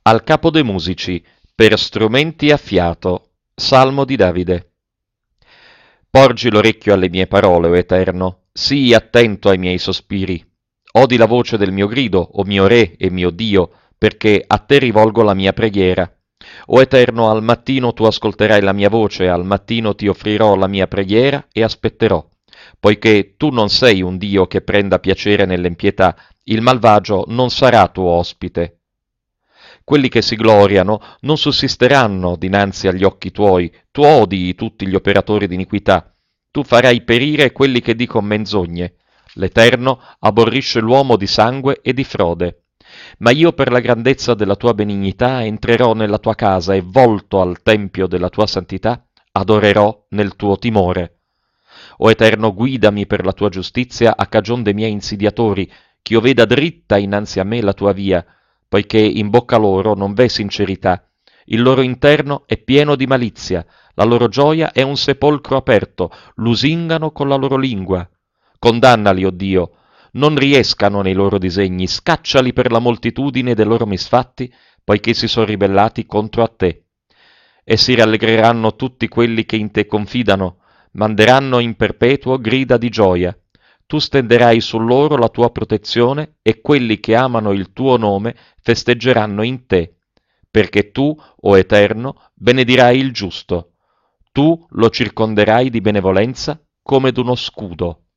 Al capo dei musici, per strumenti a fiato, Salmo di Davide. Porgi l'orecchio alle mie parole, o Eterno, sii attento ai miei sospiri. Odi la voce del mio grido, o mio Re e mio Dio, perché a te rivolgo la mia preghiera. O Eterno, al mattino tu ascolterai la mia voce, al mattino ti offrirò la mia preghiera e aspetterò. Poiché tu non sei un Dio che prenda piacere nell'impietà, il malvagio non sarà tuo ospite. Quelli che si gloriano non sussisteranno dinanzi agli occhi tuoi, tu odi tutti gli operatori di iniquità, tu farai perire quelli che dicono menzogne. L'Eterno aborrisce l'uomo di sangue e di frode. Ma io per la grandezza della tua benignità entrerò nella tua casa e volto al tempio della tua santità adorerò nel tuo timore. O Eterno, guidami per la tua giustizia a cagion dei miei insidiatori, ch'io veda dritta innanzi a me la tua via, poiché in bocca loro non v'è sincerità. Il loro interno è pieno di malizia, la loro gioia è un sepolcro aperto, lusingano con la loro lingua. Condannali, o Dio, non riescano nei loro disegni, scacciali per la moltitudine dei loro misfatti, poiché si sono ribellati contro a te. E si rallegreranno tutti quelli che in te confidano, manderanno in perpetuo grida di gioia. Tu stenderai su loro la tua protezione e quelli che amano il tuo nome festeggeranno in te, perché tu, o Eterno, benedirai il giusto. Tu lo circonderai di benevolenza come d'uno scudo.